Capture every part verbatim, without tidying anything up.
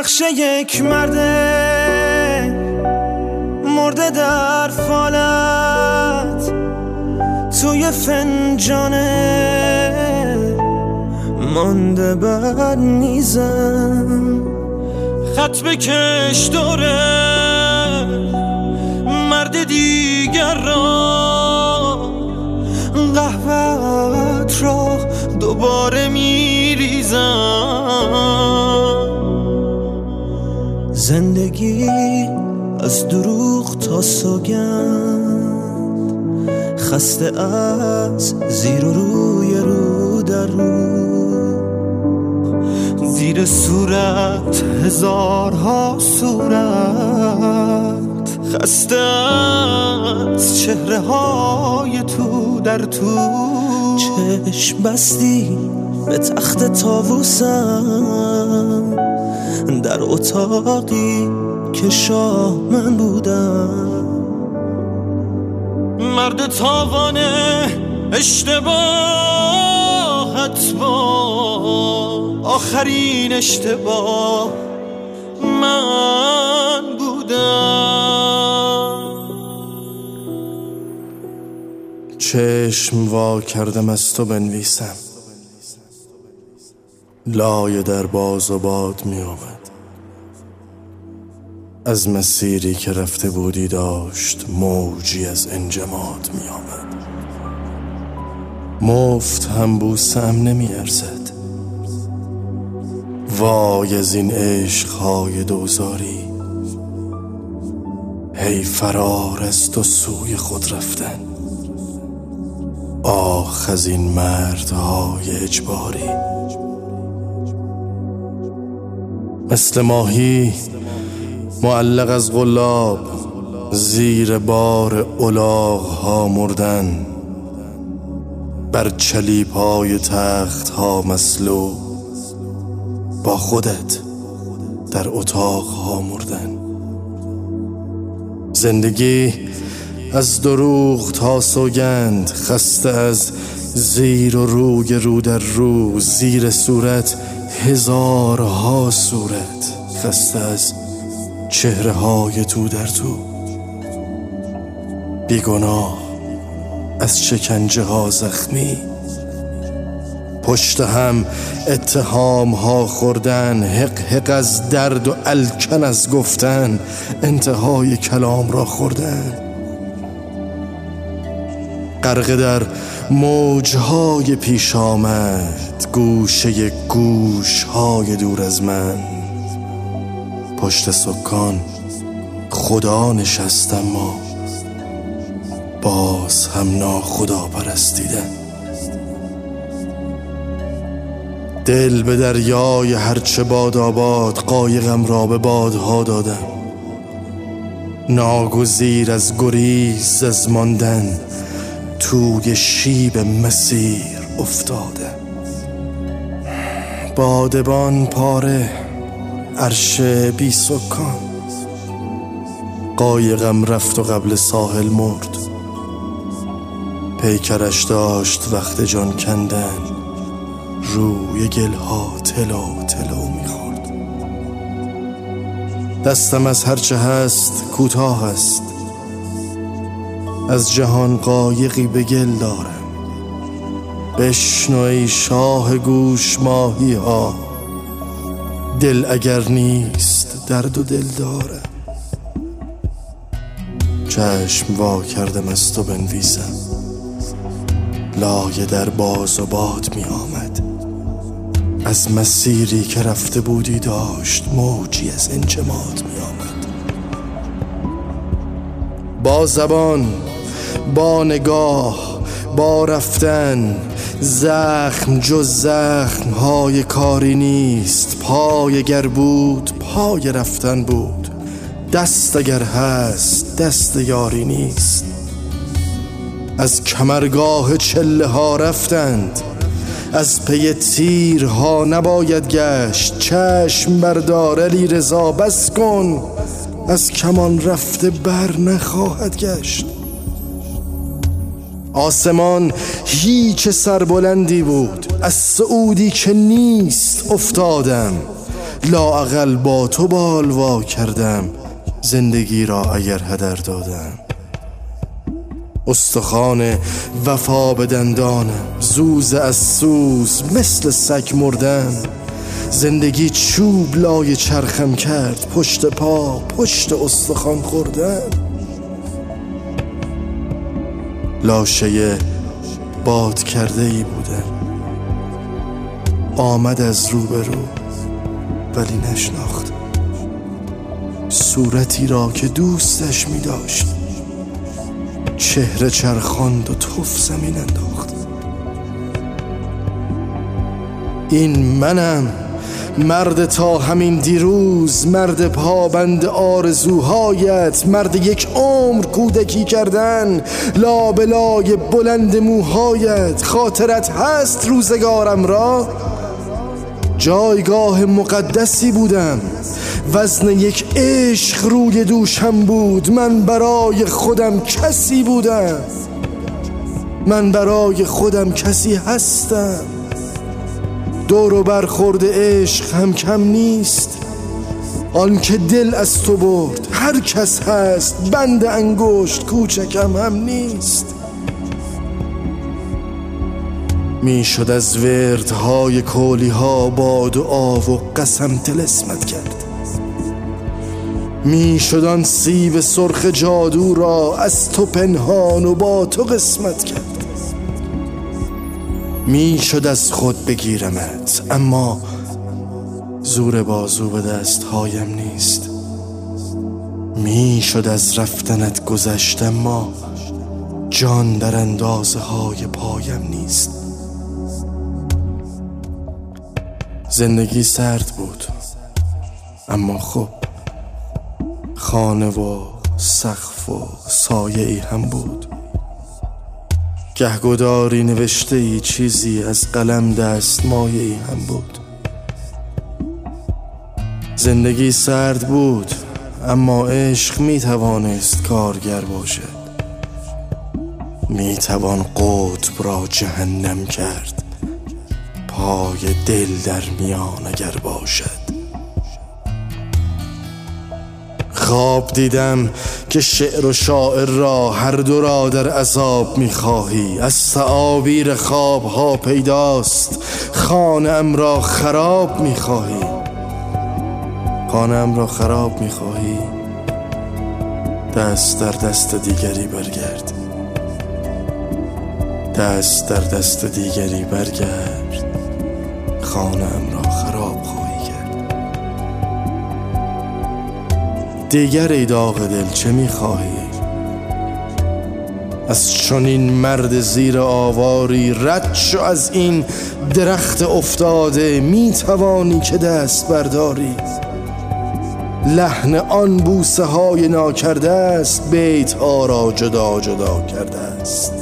نقش یک مرده مرده در فالت توی فنجانه مانده بر میزم. خط بکش دوره مرد دیگر را، قهوه‌ات را دوباره میریزم. زندگی از دروغ تا سوگند، خسته از زیر و روی رو در رو، زیر صورت هزارها صورت، خسته از چهره های تو در تو. چشم بستی به تخت طاووسم در اتاقی که شاه من بودم. مرد تاوانه اشتباهت با آخرین اشتباه من بودم. چشم وا کردم از تو بنویسم، لایه در باز و باد می آمد. از مسیری که رفته بودی داشت موجی از انجماد می آمد. مفت هم بوسم نمی ارزد. وای از این عشقهای دوزاری، هی فرار از تو سوی خود رفتن. آخ از این مردهای اجباری. مثل ماهی معلق از غلاب زیر بار الاغ ها مردن، بر چلیپ های تخت ها مسلوب با خودت در اتاق ها مردن. زندگی از دروغ تا سوگند، خسته از زیر و روی رو در رو، زیر صورت هزارها صورت، خسته از چهره های تو در تو. بیگناه از شکنجه ها زخمی، پشت هم اتهام ها خوردن، حق حق از درد و الکن از گفتن، انتهای کلام را خوردن. غرق در موجهای پیش آمد، گوشه گوشهای دور از من. پشت سکان خدا نشست اما باز هم ناخدا پرستیدن. دل به دریای هرچه باد آباد، قایقم را به بادها دادم. ناگزیر از گریز از ماندن، توی شیب مسیر افتادم. بادبان پاره، عرش بی سکان، قایقم رفت و قبل ساحل مرد. پیکرش داشت وقت جان کندن، روی گلها تلو تلو میخورد. دستم از هرچه هست کوتاه است، از جهان قایقی به گل دارم. بشنو ای شاه گوش ماهی ها، دل اگر نیست درد و دل دارم. چشم وا کردم از تو بنویسم، لایه در باز و باد می آمد. از مسیری که رفته بودی داشت موجی از انجماد می آمد. با زبان، با نگاه، با رفتن، زخم جز زخم های کاری نیست. پای اگر بود پای رفتن بود، دست اگر هست دست یاری نیست. از کمرگاه چله ها رفتند، از پی تیرها نباید گشت. چشم بردار علی رضا بس کن، از کمان رفته بر نخواهد گشت. آسمان هیچ سربلندی بود، از صعودی که نیست افتادم. لااقل با تو بالوا کردم زندگی را اگر هدر دادم. استخوان وفا به دندانم، زوز از سوز مثل سگ مردم. زندگی چوب لای چرخم کرد، پشت پا پشت استخوان خوردم. لاشه باد کرده ای بودم، آمد از روبرو ولی نشناخت صورتی را که دوستش می داشت. چهره چرخاند و تف زمین انداخت. این منم، مرد تا همین دیروز، مرد پابند آرزوهایت، مرد یک عمر کودکی کردن، لابلای بلند موهایت. خاطرت هست روزگارم را؟ جایگاه مقدسی بودم، وزن یک عشق روی دوشم بود. من برای خودم کسی بودم، من برای خودم کسی هستم. دور و برخورد عشق هم کم نیست. آن که دل از تو برد هر کس هست، بند انگشت کوچکم هم نیست. می شد از وردهای کولی ها با دعا و قسم طلسمت کرد. می شد آن سیب سرخ جادو را از تو پنهان و با تو قسمت کرد. می شد از خود بگیرمت، اما زور بازو به دستهایم نیست. می شد از رفتنت گذشت، اما جان در اندازه های پایم نیست. زندگی سرد بود، اما خب خانه و سقف و سایه ای هم بود. گهگداری نوشته ای چیزی از قلم دست مایه ای هم بود. زندگی سرد بود، اما عشق می توانست کارگر باشد. می توان قطب را جهنم کرد، پای دل در میان اگر باشد. خواب دیدم که شعر و شاعر را هر دو را در عذاب می‌خواهی. از تعابیر خواب‌ها پیداست خانه‌ام را خراب می‌خواهی. خانه‌ام را خراب می‌خواهی، دست در دست دیگری برگرد. دست در دست دیگری برگرد، خانه‌ام را خراب خواهی کرد. دیگر ای داغ دل چه می‌خواهی؟ از چنین مرد زیر آواری رد شو از این درخت افتاده. می‌توانی که دست برداری، لحن آن بوسه های ناکرده است، بیت ها را جدا جدا کرده است.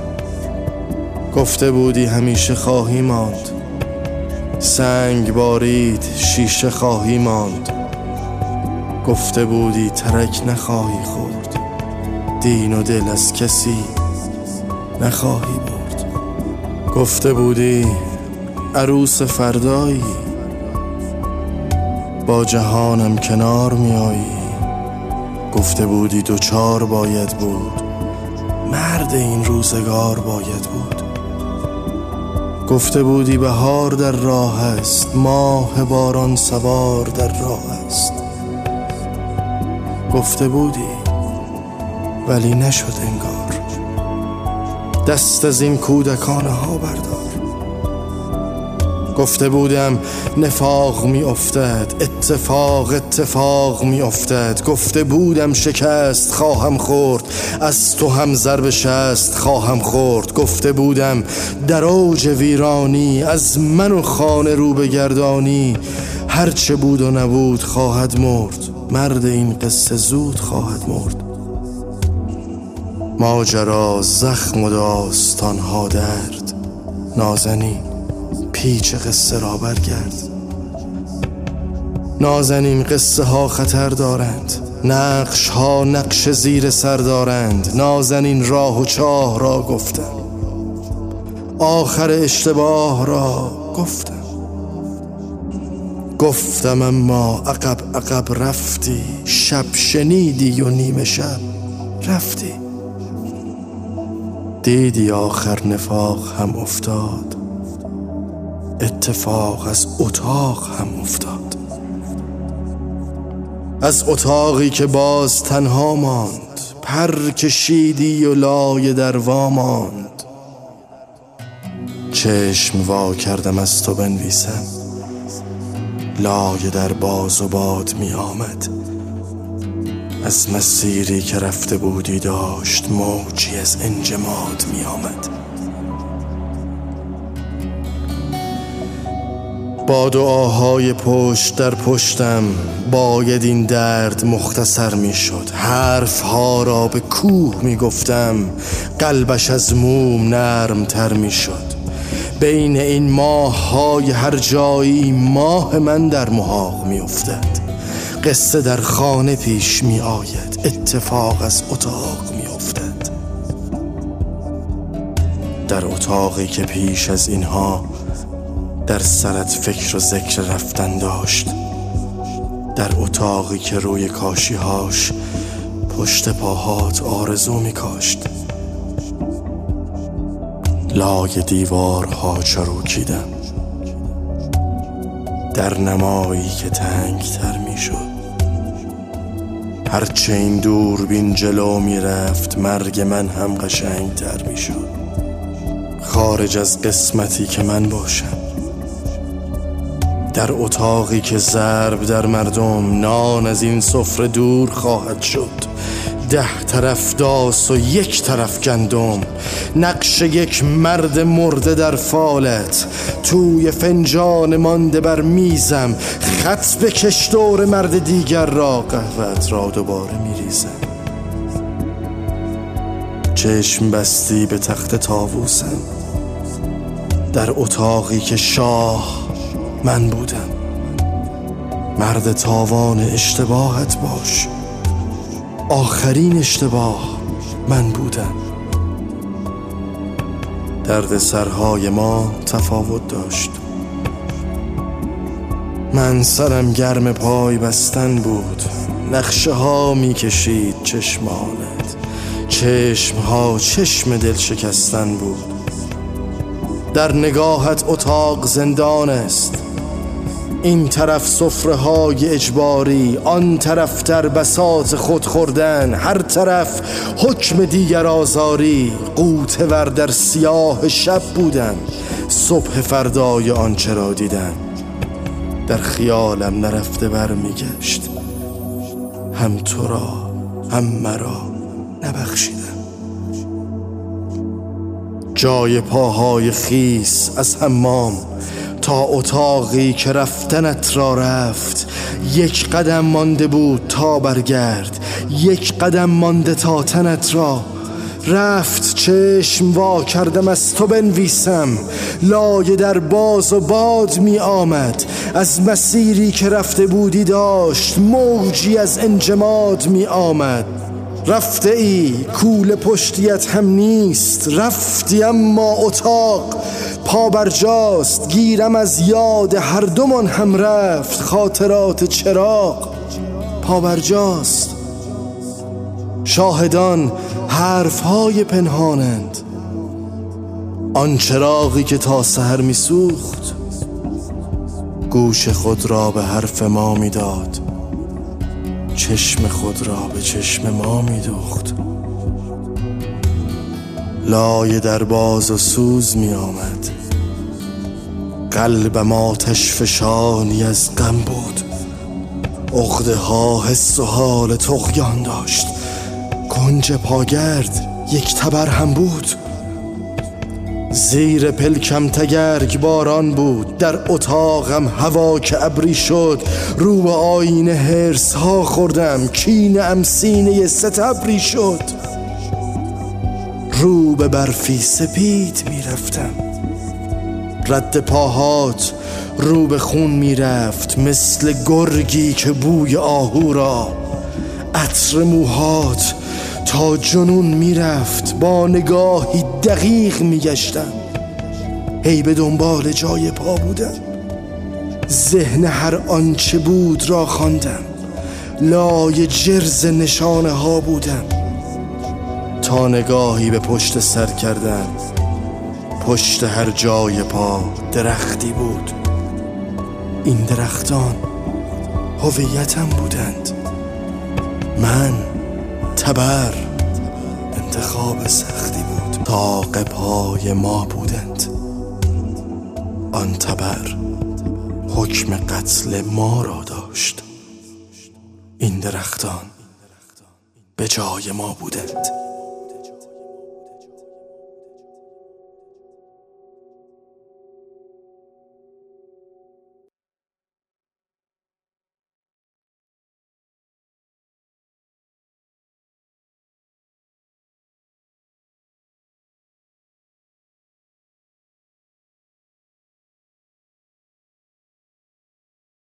گفته بودی همیشه خواهی ماند، سنگ بارید شیشه خواهی ماند. گفته بودی ترک نخواهی خورد، دین و دل از کسی نخواهی برد. گفته بودی عروس فردایی، با جهانم کنار می آیی. گفته بودی دوچار باید بود، مرد این روزگار باید بود. گفته بودی بهار در راه است، ماه باران سوار در راه است. گفته بودی ولی نشد انگار. دست از این کودکانه ها بردار. گفته بودم نفاق می افتد، اتفاق اتفاق می افتد. گفته بودم شکست خواهم خورد، از تو هم ضرب شست خواهم خورد. گفته بودم در اوج ویرانی از من و خانه رو بگردانی. هرچه بود و نبود خواهد مرد، مرد این قصه زود خواهد مرد. ماجرا زخم و داستانها درد، نازنین پیچ قصه را برگرد. نازنین قصه ها خطر دارند، نقش ها نقش زیر سر دارند. نازنین راه و چاه را گفتم، آخر اشتباه را گفتم. گفتم اما عقب عقب رفتی، شب شنیدی و نیمه شب رفتی. دیدی آخر نفاق هم افتاد، اتفاق از اتاق هم افتاد. از اتاقی که باز تنها ماند، پر کشیدی و لای در وا ماند. چشم وا کردم از تو بنویسم، لای در باز و باد می آمد. از مسیری که رفته بودی داشت موجی از انجماد می آمد. با دعاهای پشت در پشتم باید این درد مختصر می شد. حرف ها را به کوه می گفتم، قلبش از موم نرم تر می شد. بین این ماه های هر جایی ماه من در محاق می افتد. قصه در خانه پیش می آید، اتفاق از اتاق می افتد. در اتاقی که پیش از اینها در سرت فکر و ذکر رفتن داشت، در اتاقی که روی کاشی هاش پشت پاهات آرزو می کاشت. لای دیوارها چروکیدم، در نمایی که تنگ تر می شد. هرچه این دوربین جلو می رفت مرگ من هم قشنگ تر می شد. خارج از قسمتی که من باشم، در اتاقی که ضرب در مردم، نان از این سفره دور خواهد شد. ده طرف داس و یک طرف گندم، نقش یک مرد مرده در فالت. توی فنجان مانده بر میزم، خط بکش دور مرد دیگر را، قهوه‌ات را دوباره میریزم. چشم بستی به تخت طاووسم، در اتاقی که شاه من بودم. مرد تاوان اشتباهت باش، آخرین اشتباه من بودم. درد سرهای ما تفاوت داشت. من سرم گرم پای بستن بود، نقشه ها می کشید چشمانت. چشم ها چشم دل شکستن بود. در نگاهت اتاق زندان است، این طرف سفره های اجباری، آن طرف در بساط خود خوردن، هر طرف حکم دیگر آزاری. غوطه ور در سیاه شب بودم، صبح فردای آنچه را دیدم. در خیالم نرفته بر می گشت، هم تو را هم مرا نبخشیدم. جای پاهای خیس از حمام تا اتاقی که رفتنت را رفت، یک قدم مانده بود تا برگرد، یک قدم مانده تا تنت را رفت. چشم وا کردم از تو بنویسم، لایه در باز و باد می آمد. از مسیری که رفته بودی داشت موجی از انجماد می آمد. رفته ای کول پشتیت هم نیست، رفتی اما اتاق پا برجاست. گیرم از یاد هر دومان هم رفت، خاطرات چراغ پا برجاست. شاهدان حرفهای پنهانند، آن چراغی که تا سحر می سوخت گوش خود را به حرف ما می داد، چشم خود را به چشم ما می دوخت. لایه در باز و سوز می آمد، قلبم آتش فشانی از غم بود. عقده ها حس و حال طغیان داشت، کنج پاگرد یک تبر هم بود. زیر پلکم تگرگ باران بود، در اتاقم هوا که ابری شد. رو به آینه هرس ها خوردم، کینه ام سینه ستبری شد. رو به برفی سپید می رفتم، رد پاهات رو به خون می رفت. مثل گرگی که بوی آهو را، عطر موهات تا جنون می رفت. با نگاهی دقیق می گشتم، هی به دنبال جای پا بودم. ذهن هر آنچه بود را خواندم، لای جرز نشانه ها بودم، تا نگاهی به پشت سر کردم. پشت هر جای پا درختی بود. این درختان هویتم بودند. من تبر انتخاب سختی بود. طاق پای ما بودند. آن تبر حکم قتل ما را داشت. این درختان به جای ما بودند.